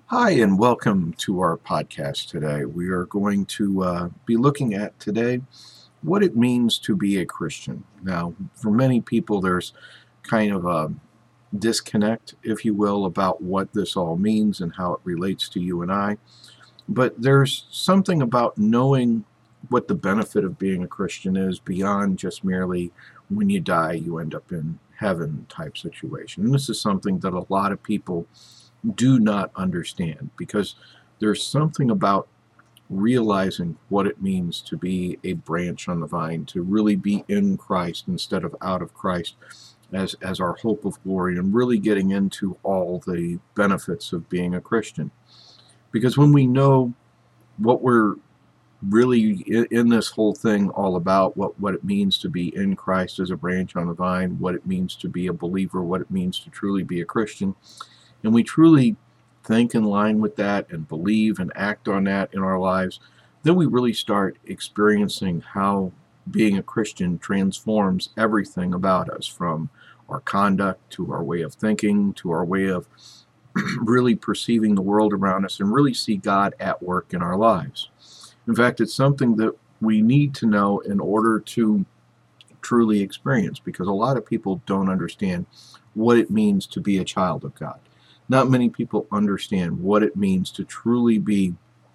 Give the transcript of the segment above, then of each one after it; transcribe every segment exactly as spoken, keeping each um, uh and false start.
Hi, and welcome to our podcast today. We are going to uh, be looking at today what it means to be a Christian. Now, for many people, there's kind of a disconnect, if you will, about what this all means and how it relates to you and I. But there's something about knowing what the benefit of being a Christian is beyond just merely when you die, you end up in heaven type situation. And this is something that a lot of people do not understand because there's something about realizing what it means to be a branch on the vine, to really be in Christ instead of out of Christ as, as our hope of glory, and really getting into all the benefits of being a Christian. Because when we know what we're really in, in this whole thing all about, what, what it means to be in Christ as a branch on the vine, what it means to be a believer, what it means to truly be a Christian, and we truly think in line with that and believe and act on that in our lives, then we really start experiencing how being a Christian transforms everything about us, from our conduct to our way of thinking to our way of really perceiving the world around us, and really see God at work in our lives. In fact, it's something that we need to know in order to truly experience, because a lot of people don't understand what it means to be a child of God. Not many people understand what it means to truly be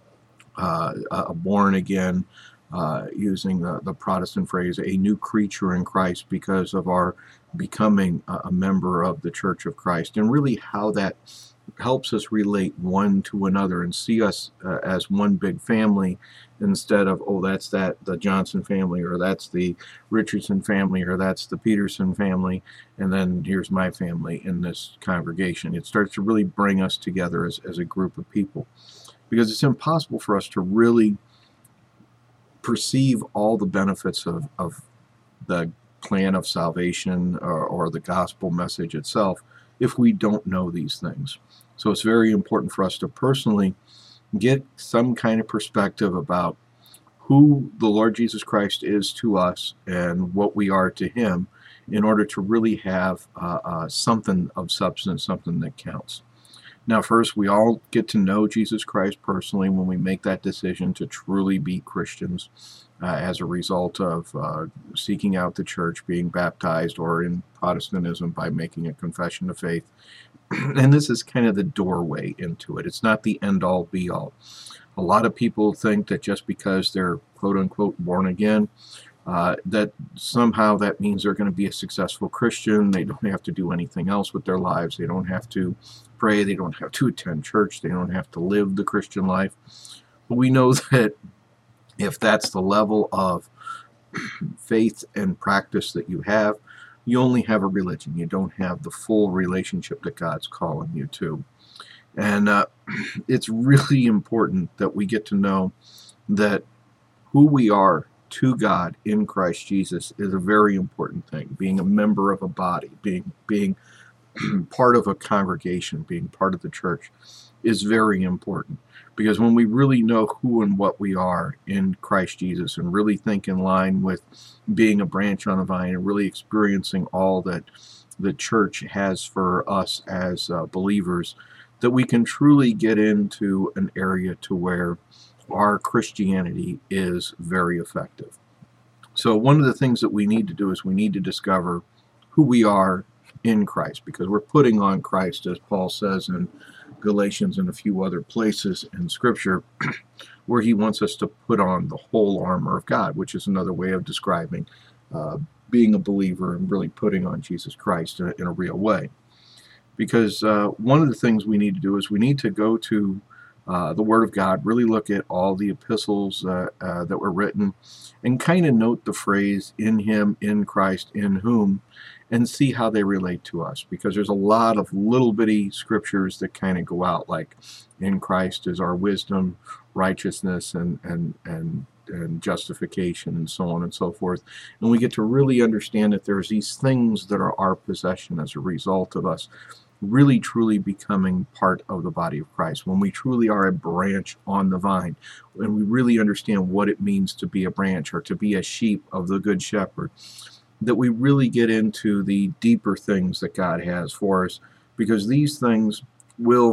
uh, a born again, uh, using the, the Protestant phrase, a new creature in Christ, because of our becoming a, a member of the Church of Christ, and really how that helps us relate one to another and see us uh, as one big family, instead of, oh, that's that the Johnson family, or that's the Richardson family, or that's the Peterson family, and then here's my family in this congregation. It starts to really bring us together as, as a group of people, because it's impossible for us to really perceive all the benefits of, of the plan of salvation, or, or the gospel message itself, if we don't know these things. So it's very important for us to personally get some kind of perspective about who the Lord Jesus Christ is to us and what we are to him, in order to really have uh, uh, something of substance, something that counts. Now, first, we all get to know Jesus Christ personally when we make that decision to truly be Christians, uh, as a result of uh, seeking out the church, being baptized, or in Protestantism by making a confession of faith. And this is kind of the doorway into it. It's not the end all be all. A lot of people think that just because they're quote unquote born again, uh, that somehow that means they're going to be a successful Christian. They don't have to do anything else with their lives. They don't have to pray. They don't have to attend church. They don't have to live the Christian life. But we know that if that's the level of faith and practice that you have, you only have a religion. You don't have the full relationship that God's calling you to. And uh, it's really important that we get to know that who we are to God in Christ Jesus is a very important thing. Being a member of a body, being being part of a congregation, being part of the church, is very important. Because when we really know who and what we are in Christ Jesus, and really think in line with being a branch on a vine, and really experiencing all that the church has for us as uh, believers, that we can truly get into an area to where our Christianity is very effective. So one of the things that we need to do is we need to discover who we are in Christ, because we're putting on Christ, as Paul says in Galatians and a few other places in Scripture, where he wants us to put on the whole armor of God, which is another way of describing uh, being a believer and really putting on Jesus Christ in a, in a real way. Because uh, one of the things we need to do is we need to go to uh, the Word of God, really look at all the epistles uh, uh, that were written, and kind of note the phrase "in Him, in Christ, in whom," and see how they relate to us. Because there's a lot of little bitty scriptures that kind of go out, like "in Christ is our wisdom, righteousness, and and and and justification," and so on and so forth. And we get to really understand that there's these things that are our possession as a result of us really truly becoming part of the body of Christ, when we truly are a branch on the vine, when we really understand what it means to be a branch, or to be a sheep of the Good Shepherd, that we really get into the deeper things that God has for us, because these things will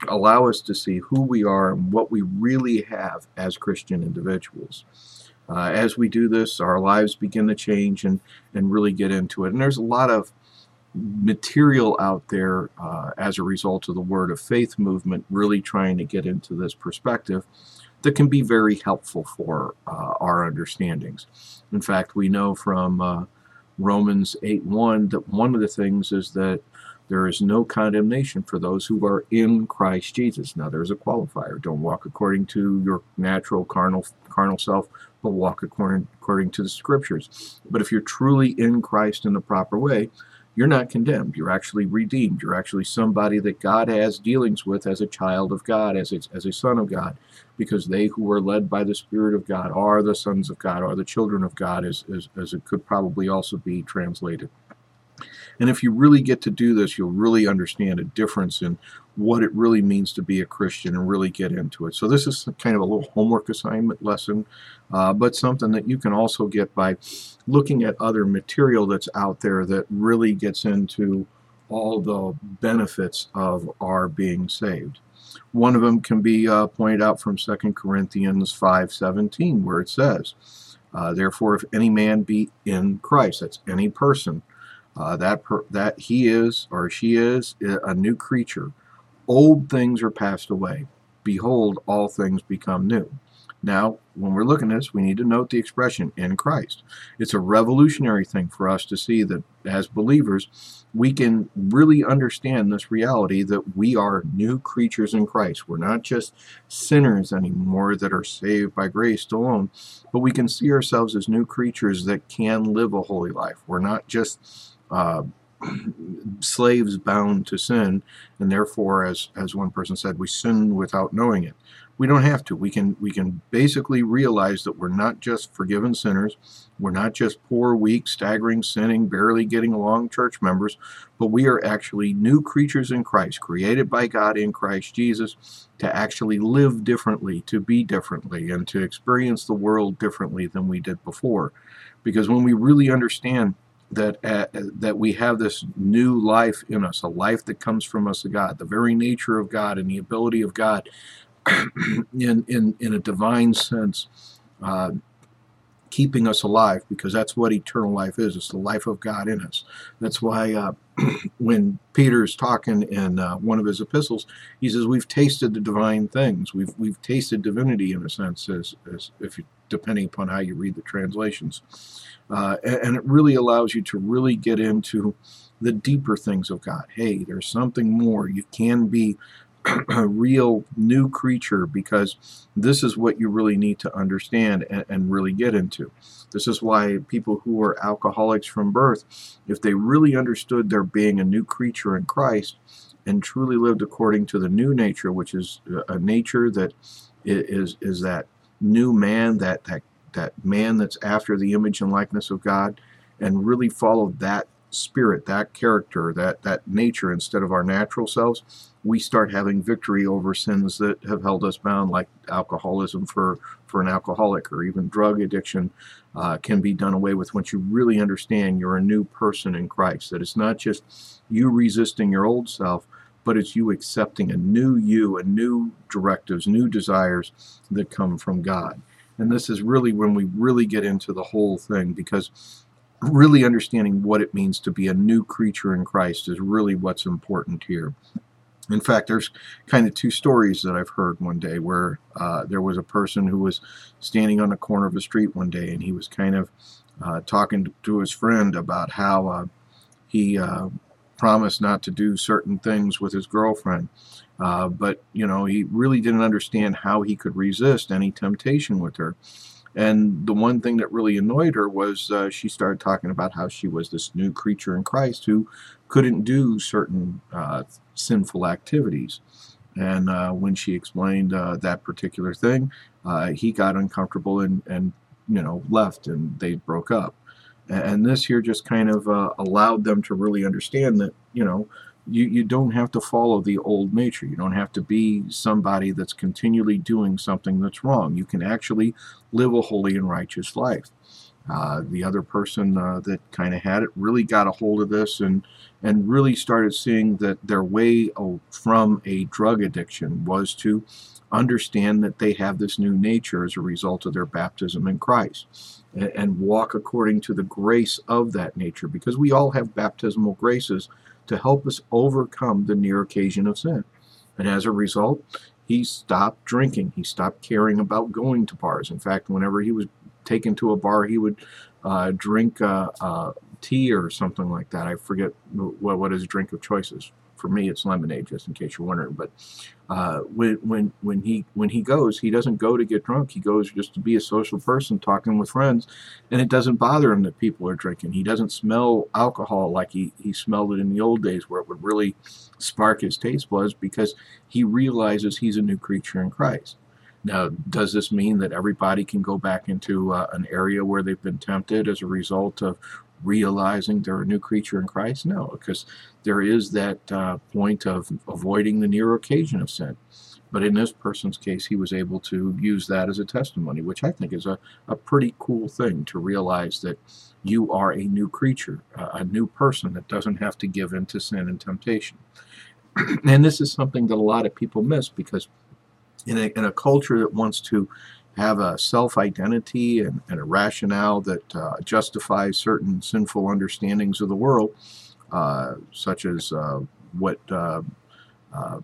allow us to see who we are and what we really have as Christian individuals. Uh, as we do this, our lives begin to change and, and really get into it. And there's a lot of material out there uh, as a result of the Word of Faith movement really trying to get into this perspective that can be very helpful for uh, our understandings. In fact, we know from uh, Romans eight one that one of the things is that there is no condemnation for those who are in Christ Jesus. Now, there's a qualifier. Don't walk according to your natural carnal carnal self, but walk according, according to the Scriptures. But if you're truly in Christ in the proper way, you're not condemned. You're actually redeemed. You're actually somebody that God has dealings with as a child of God, as a, as a son of God, because they who are led by the Spirit of God are the sons of God, are the children of God, as, as, as it could probably also be translated. And if you really get to do this, you'll really understand a difference in what it really means to be a Christian and really get into it. So this is kind of a little homework assignment lesson, uh, but something that you can also get by looking at other material that's out there that really gets into all the benefits of our being saved. One of them can be uh, pointed out from Second Corinthians five seventeen, where it says, uh, therefore, if any man be in Christ, that's any person, Uh, that per, that he is or she is a new creature. Old things are passed away. Behold, all things become new. Now, when we're looking at this, we need to note the expression in Christ. It's a revolutionary thing for us to see that as believers, we can really understand this reality that we are new creatures in Christ. We're not just sinners anymore that are saved by grace alone, but we can see ourselves as new creatures that can live a holy life. We're not just Uh, slaves bound to sin, and therefore, as as one person said, we sin without knowing it. We don't have to. We can we can basically realize that we're not just forgiven sinners. We're not just poor, weak, staggering, sinning, barely getting along church members, but we are actually new creatures in Christ, created by God in Christ Jesus to actually live differently, to be differently, and to experience the world differently than we did before. Because when we really understand that uh, that we have this new life in us, a life that comes from us of God, the very nature of God and the ability of God in in in a divine sense, uh, keeping us alive, because that's what eternal life is. It's the life of God in us. That's why uh, when Peter's talking in uh, one of his epistles, he says we've tasted the divine things. We've we've tasted divinity in a sense, as, as if you, depending upon how you read the translations. Uh, and, and it really allows you to really get into the deeper things of God. Hey, there's something more. You can be a real new creature, because this is what you really need to understand and, and really get into. This is why people who are alcoholics from birth, if they really understood their being a new creature in Christ and truly lived according to the new nature, which is a nature that is is that new man, that that that man that's after the image and likeness of God, and really followed that spirit, that character, that that nature instead of our natural selves, we start having victory over sins that have held us bound, like alcoholism for for an alcoholic, or even drug addiction uh, can be done away with once you really understand you're a new person in Christ. That it's not just you resisting your old self, but it's you accepting a new you, a new directives, new desires that come from God. And this is really when we really get into the whole thing, because really understanding what it means to be a new creature in Christ is really what's important here. In fact, there's kind of two stories that I've heard one day where uh, there was a person who was standing on the corner of the street one day, and he was kind of uh, talking to his friend about how uh, he uh, promised not to do certain things with his girlfriend. Uh, but, you know, he really didn't understand how he could resist any temptation with her. And the one thing that really annoyed her was uh, she started talking about how she was this new creature in Christ who couldn't do certain uh, sinful activities. And uh, when she explained uh, that particular thing, uh, he got uncomfortable and, and, you know, left, and they broke up. And this here just kind of uh, allowed them to really understand that, you know, You, you don't have to follow the old nature. You don't have to be somebody that's continually doing something that's wrong. You can actually live a holy and righteous life. Uh, the other person uh, that kind of had it really got a hold of this and and really started seeing that their way from a drug addiction was to understand that they have this new nature as a result of their baptism in Christ, and, and walk according to the grace of that nature, because we all have baptismal graces to help us overcome the near occasion of sin. And as a result, he stopped drinking. He stopped caring about going to bars. In fact, whenever he was taken to a bar, he would uh, drink uh, uh, tea or something like that. I forget what, what his drink of choice is. For me, it's lemonade, just in case you're wondering. But uh, when when when he when he goes, he doesn't go to get drunk. He goes just to be a social person, talking with friends, and it doesn't bother him that people are drinking. He doesn't smell alcohol like he, he smelled it in the old days, where it would really spark his taste buds, because he realizes he's a new creature in Christ. Now, does this mean that everybody can go back into uh, an area where they've been tempted as a result of realizing they're a new creature in Christ? No, because there is that uh, point of avoiding the near occasion of sin. But in this person's case, he was able to use that as a testimony, which I think is a, a pretty cool thing, to realize that you are a new creature, uh, a new person that doesn't have to give in to sin and temptation. And this is something that a lot of people miss, because in a, in a culture that wants to have a self-identity and, and a rationale that uh, justifies certain sinful understandings of the world, uh, such as uh, what uh, uh,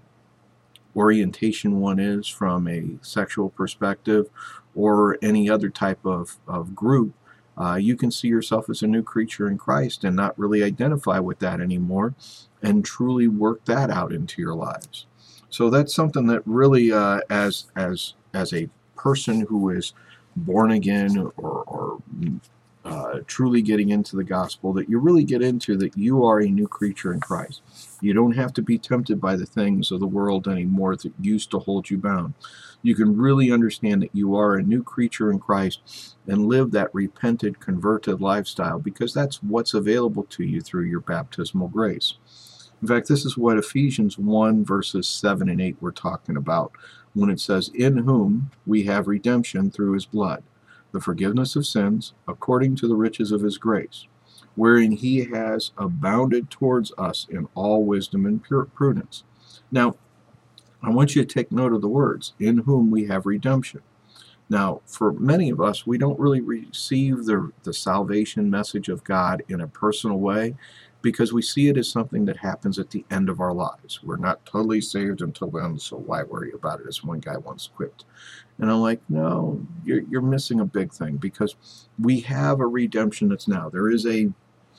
orientation one is from a sexual perspective, or any other type of, of group, uh, you can see yourself as a new creature in Christ and not really identify with that anymore, and truly work that out into your lives. So that's something that really, uh, as as as a person who is born again, or, or uh, truly getting into the gospel, that you really get into that you are a new creature in Christ. You don't have to be tempted by the things of the world anymore that used to hold you bound. You can really understand that you are a new creature in Christ and live that repented, converted lifestyle, because that's what's available to you through your baptismal grace. In fact, this is what Ephesians one verses seven and eight we're talking about when it says, "In whom we have redemption through his blood, the forgiveness of sins, according to the riches of his grace, wherein he has abounded towards us in all wisdom and pure prudence." Now, I want you to take note of the words, "in whom we have redemption." Now, for many of us, we don't really receive the, the salvation message of God in a personal way, because we see it as something that happens at the end of our lives. We're not totally saved until then, so why worry about it, as one guy once quipped. And I'm like, no, you're, you're missing a big thing, because we have a redemption that's now. There is a,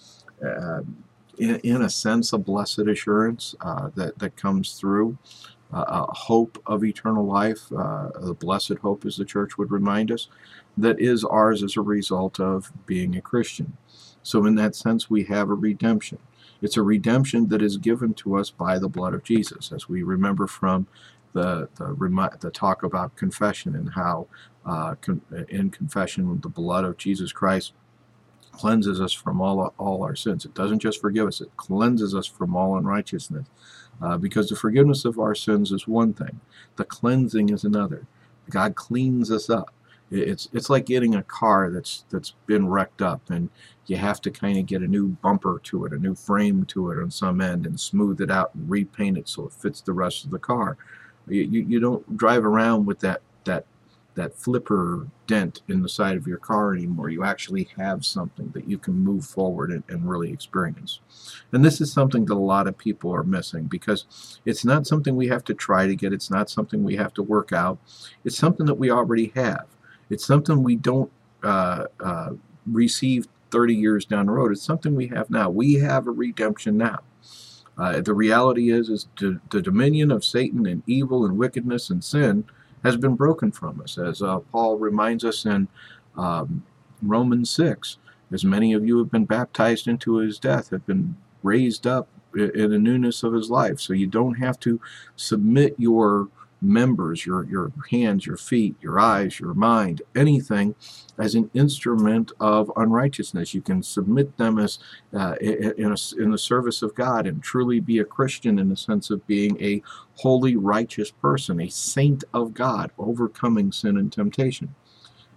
uh, in, in a sense, a blessed assurance uh, that, that comes through. Uh, a hope of eternal life, uh, the blessed hope, as the church would remind us, that is ours as a result of being a Christian. So in that sense, we have a redemption. It's a redemption that is given to us by the blood of Jesus, as we remember from the the, the talk about confession, and how uh, con in confession, the blood of Jesus Christ cleanses us from all, all our sins. It doesn't just forgive us, it cleanses us from all unrighteousness. Uh, because the forgiveness of our sins is one thing, the cleansing is another. God cleans us up. It's it's like getting a car that's that's been wrecked up, and you have to kind of get a new bumper to it, a new frame to it on some end, and smooth it out and repaint it so it fits the rest of the car. You, you, you don't drive around with that that that flipper dent in the side of your car anymore. You actually have something that you can move forward and, and really experience. And this is something that a lot of people are missing, because it's not something we have to try to get. It's not something we have to work out. It's something that we already have. It's something we don't uh, uh, receive thirty years down the road. It's something we have now. We have a redemption now. Uh, the reality is, is the, the dominion of Satan and evil and wickedness and sin has been broken from us, as uh, Paul reminds us in um, Romans six. As many of you have been baptized into his death, have been raised up in the newness of his life. So you don't have to submit your members, your, your hands, your feet, your eyes, your mind, anything, as an instrument of unrighteousness. You can submit them as uh, in, a, in the service of God, and truly be a Christian in the sense of being a holy, righteous person, a saint of God, overcoming sin and temptation.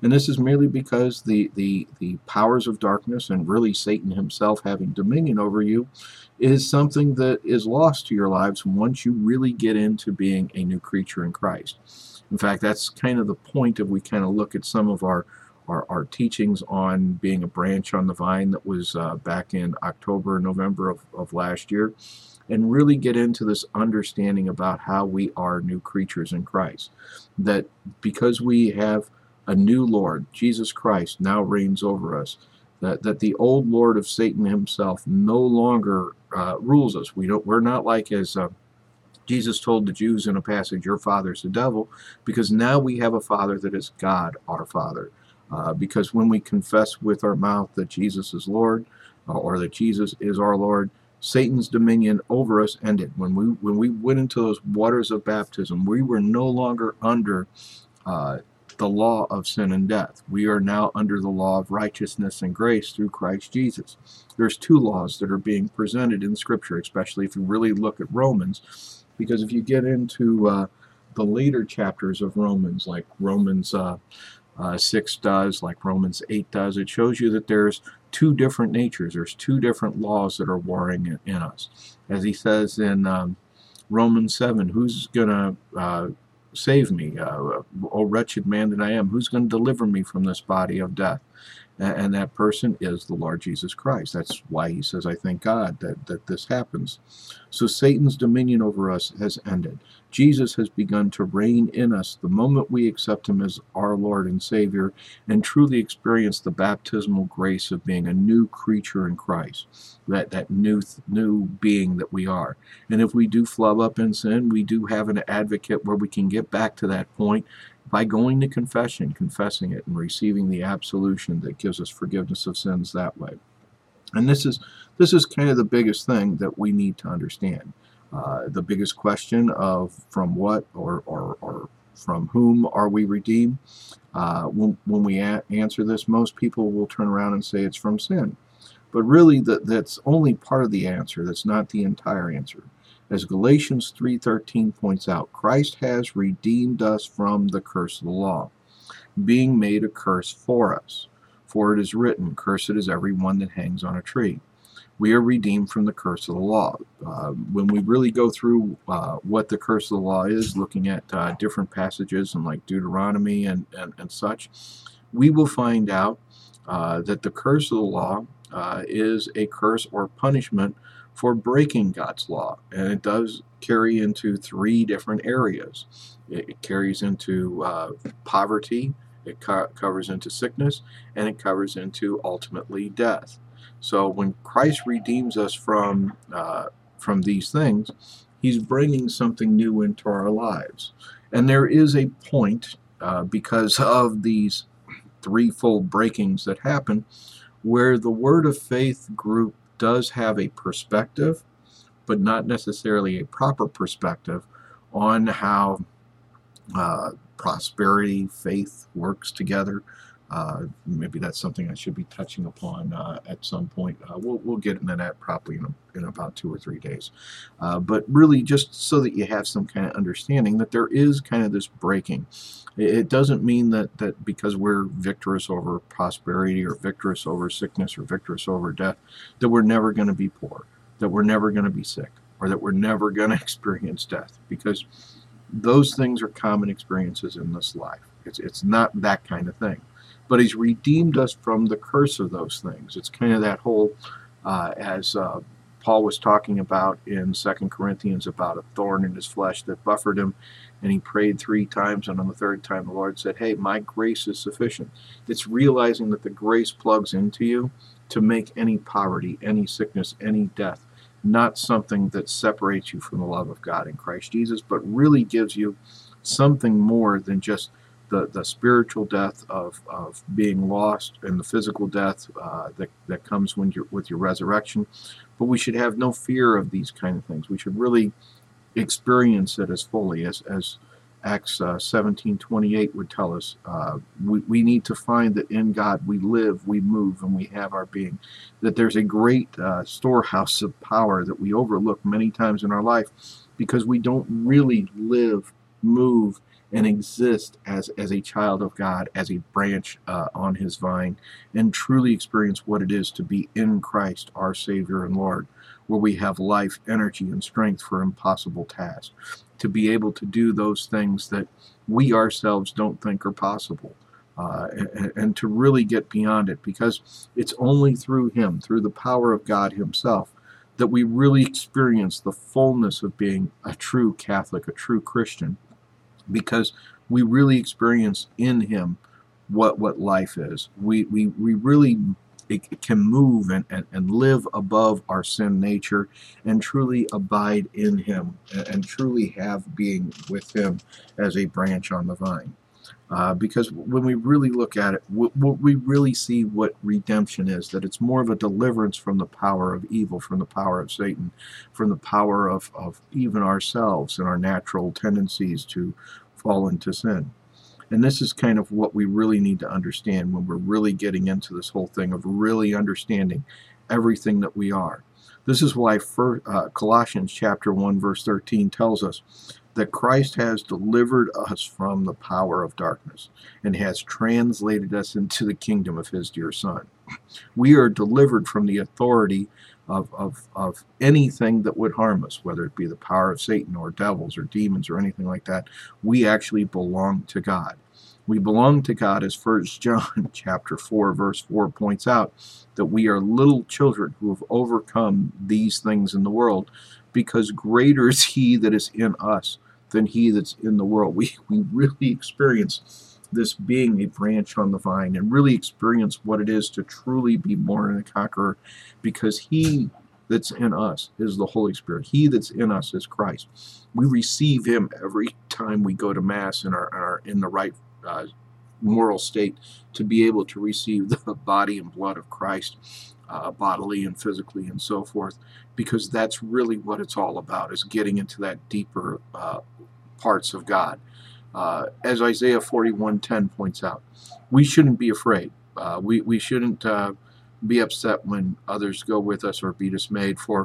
And this is merely because the, the, the powers of darkness, and really Satan himself having dominion over you, is something that is lost to your lives once you really get into being a new creature in Christ. In fact, that's kind of the point of we kind of look at some of our our, our teachings on being a branch on the vine that was uh, back in October, November of, of last year, and really get into this understanding about how we are new creatures in Christ. That because we have a new Lord, Jesus Christ, now reigns over us, that, that the old Lord of Satan himself no longer uh, rules us. We don't, we're not like as uh, Jesus told the Jews in a passage, your father's the devil, because now we have a Father that is God, our Father. Uh, because when we confess with our mouth that Jesus is Lord, uh, or that Jesus is our Lord, Satan's dominion over us ended. When we when we went into those waters of baptism, we were no longer under uh, the law of sin and death. We are now under the law of righteousness and grace through Christ Jesus. There's two laws that are being presented in Scripture, especially if you really look at Romans, because if you get into uh, the later chapters of Romans, like Romans uh, uh, six does, like Romans eight does, it shows you that there's two different natures. There's two different laws that are warring in, in us. As he says in um, Romans seven, who's going to uh, save me? Uh, oh, wretched man that I am, who's going to deliver me from this body of death? And that person is the Lord Jesus Christ. That's why he says, I thank God that, that this happens. So Satan's dominion over us has ended. Jesus has begun to reign in us the moment we accept him as our Lord and Savior and truly experience the baptismal grace of being a new creature in Christ, that, that new, new being that we are. And if we do flub up in sin, we do have an advocate where we can get back to that point by going to confession, confessing it, and receiving the absolution that gives us forgiveness of sins that way. And this is this is kind of the biggest thing that we need to understand. Uh, the biggest question of from what or, or, or from whom are we redeemed? Uh, when, when we a- answer this, most people will turn around and say it's from sin. But really, that, that's only part of the answer. That's not the entire answer. As Galatians three thirteen points out, Christ has redeemed us from the curse of the law, being made a curse for us. For it is written, cursed is every one that hangs on a tree. We are redeemed from the curse of the law. Uh, when we really go through uh, what the curse of the law is, looking at uh, different passages in like Deuteronomy and, and, and such, we will find out uh, that the curse of the law uh, is a curse or punishment for breaking God's law. And it does carry into three different areas. It, it carries into uh, poverty, it co- covers into sickness, and it covers into ultimately death. So when Christ redeems us from uh, from these things, he's bringing something new into our lives. And there is a point, uh, because of these threefold breakings that happen, where the Word of Faith group does have a perspective, but not necessarily a proper perspective on how uh, prosperity, faith works together. Uh, maybe that's something I should be touching upon uh, at some point. Uh, we'll, we'll get into that probably in, a, in about two or three days. Uh, but really just so that you have some kind of understanding that there is kind of this breaking. It doesn't mean that, that because we're victorious over prosperity or victorious over sickness or victorious over death, that we're never going to be poor, that we're never going to be sick, or that we're never going to experience death, because those things are common experiences in this life. It's, it's not that kind of thing. But he's redeemed us from the curse of those things. It's kind of that whole, uh, as uh, Paul was talking about in Second Corinthians, about a thorn in his flesh that buffered him, and he prayed three times, and on the third time the Lord said, hey, my grace is sufficient. It's realizing that the grace plugs into you to make any poverty, any sickness, any death not something that separates you from the love of God in Christ Jesus, but really gives you something more than just the, the spiritual death of, of being lost and the physical death uh, that, that comes when you're, with your resurrection. But we should have no fear of these kind of things. We should really experience it as fully as, as Acts uh, seventeen twenty-eight would tell us. Uh, we, we need to find that in God we live, we move, and we have our being. That there's a great uh, storehouse of power that we overlook many times in our life because we don't really live, move, and exist as, as a child of God, as a branch uh, on his vine, and truly experience what it is to be in Christ, our Savior and Lord, where we have life, energy, and strength for impossible tasks, to be able to do those things that we ourselves don't think are possible. Uh, and, and to really get beyond it, because it's only through him, through the power of God himself, that we really experience the fullness of being a true Catholic, a true Christian, because we really experience in him what what life is. We we, we really it can move and, and, and live above our sin nature and truly abide in him and, and truly have being with him as a branch on the vine. Uh, because when we really look at it, we, we really see what redemption is, that it's more of a deliverance from the power of evil, from the power of Satan, from the power of, of even ourselves and our natural tendencies to fall into sin. And this is kind of what we really need to understand when we're really getting into this whole thing of really understanding everything that we are. This is why for, uh, Colossians chapter one verse thirteen tells us that Christ has delivered us from the power of darkness and has translated us into the kingdom of his dear Son. We are delivered from the authority of, of, of anything that would harm us, whether it be the power of Satan or devils or demons or anything like that. We actually belong to God. We belong to God, as First John chapter four verse four points out, that we are little children who have overcome these things in the world, because greater is he that is in us than he that's in the world. We, we really experience this being a branch on the vine and really experience what it is to truly be more than a conqueror, because he that's in us is the Holy Spirit. He that's in us is Christ. We receive him every time we go to Mass and are, are in the right uh, moral state to be able to receive the body and blood of Christ, uh, bodily and physically and so forth, because that's really what it's all about, is getting into that deeper uh, parts of God. Uh, as Isaiah forty-one ten points out, we shouldn't be afraid. Uh, we, we shouldn't uh, be upset when others go with us or be dismayed, for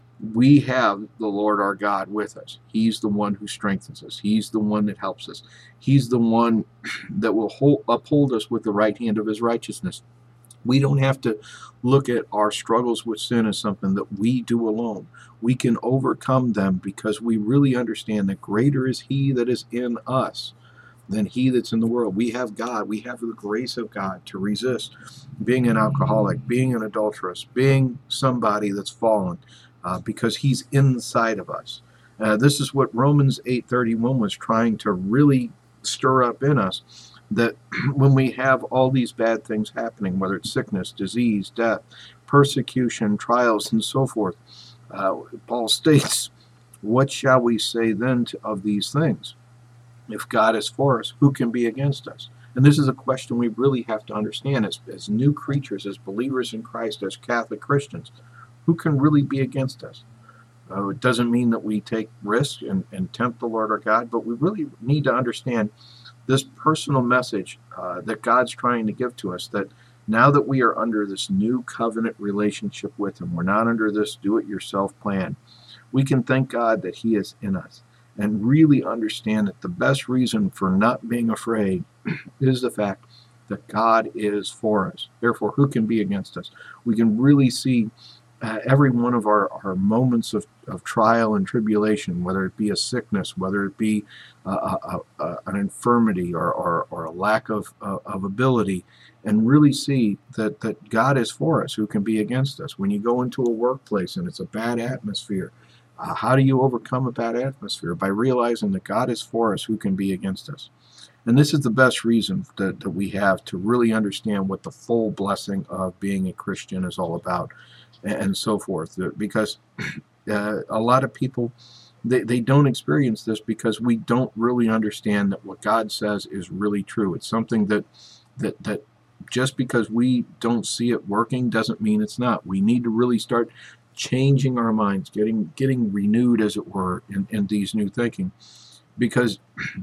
we have the Lord our God with us. He's the one who strengthens us. He's the one that helps us. He's the one that will hold, uphold us with the right hand of his righteousness. We don't have to look at our struggles with sin as something that we do alone. We can overcome them because we really understand that greater is he that is in us than he that's in the world. We have God. We have the grace of God to resist being an alcoholic, being an adulteress, being somebody that's fallen, uh, because he's inside of us. Uh, this is what Romans eight thirty-one was trying to really stir up in us, that when we have all these bad things happening, whether it's sickness, disease, death, persecution, trials, and so forth, uh, Paul states, what shall we say then to, of these things? If God is for us, who can be against us? And this is a question we really have to understand as, as new creatures, as believers in Christ, as Catholic Christians. Who can really be against us? Uh, it doesn't mean that we take risks and, and tempt the Lord our God, but we really need to understand this personal message uh, that God's trying to give to us, that now that we are under this new covenant relationship with him, we're not under this do-it-yourself plan, we can thank God that he is in us and really understand that the best reason for not being afraid is the fact that God is for us. Therefore, who can be against us? We can really see uh, every one of our, our moments of, of trial and tribulation, whether it be a sickness, whether it be uh, a, a, an infirmity or, or, or a lack of, uh, of ability, and really see that, that God is for us. Who can be against us? When you go into a workplace and it's a bad atmosphere, Uh, how do you overcome a bad atmosphere? By realizing that God is for us. Who can be against us? And this is the best reason that, that we have to really understand what the full blessing of being a Christian is all about, and, and so forth. Because uh, a lot of people, they, they don't experience this because we don't really understand that what God says is really true. It's something that that that just because we don't see it working doesn't mean it's not. We need to really start changing our minds, getting getting renewed, as it were, in, in these new thinking. Because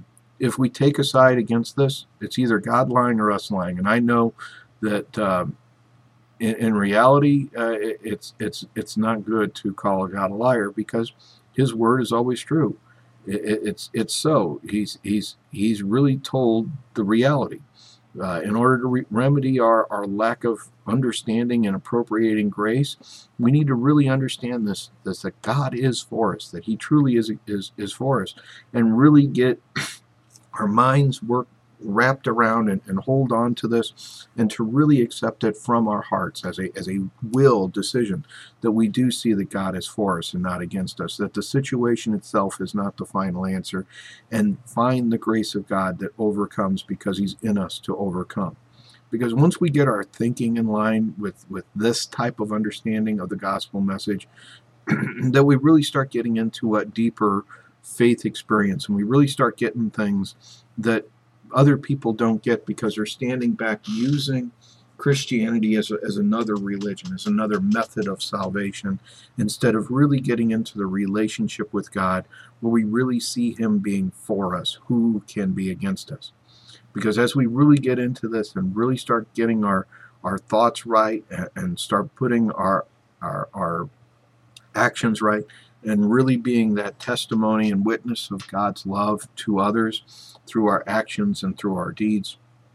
if we take a side against this, it's either God lying or us lying. And I know that um, in, in reality, uh, it, it's it's it's not good to call a God a liar, because his word is always true. It, it, it's it's so he's he's he's really told the reality. Uh, in order to re- remedy our, our lack of understanding and appropriating grace, we need to really understand this, this that God is for us, that He truly is is is for us, and really get our minds work wrapped around and, and hold on to this, and to really accept it from our hearts as a as a will decision, that we do see that God is for us and not against us, that the situation itself is not the final answer, and find the grace of God that overcomes because He's in us to overcome. Because once we get our thinking in line with with this type of understanding of the gospel message, that we really start getting into a deeper faith experience, and we really start getting things that other people don't get because they're standing back using Christianity as, a, as another religion, as another method of salvation, instead of really getting into the relationship with God where we really see Him being for us. Who can be against us? Because as we really get into this and really start getting our, our thoughts right, and, and start putting our, our, our actions right, and really being that testimony and witness of God's love to others through our actions and through our deeds,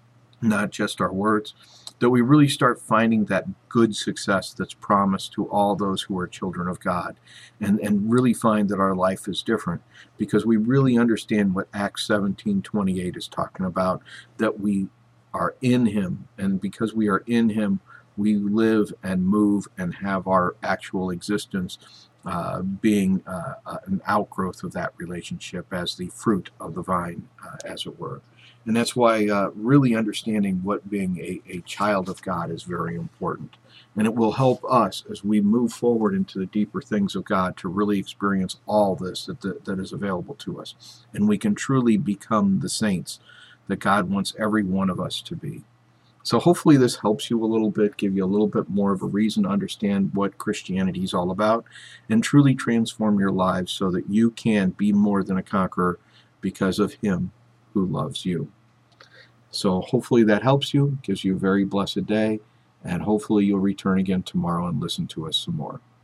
not just our words, that we really start finding that good success that's promised to all those who are children of God, and, and really find that our life is different because we really understand what Acts seventeen twenty-eight is talking about, that we are in Him, and because we are in Him, we live and move and have our actual existence uh, being uh, uh, an outgrowth of that relationship as the fruit of the vine, uh, as it were. And that's why uh, really understanding what being a, a child of God is very important. And it will help us as we move forward into the deeper things of God to really experience all this that, that, that is available to us. And we can truly become the saints that God wants every one of us to be. So hopefully this helps you a little bit, give you a little bit more of a reason to understand what Christianity is all about, and truly transform your lives so that you can be more than a conqueror because of Him who loves you. So hopefully that helps you, gives you a very blessed day, and hopefully you'll return again tomorrow and listen to us some more.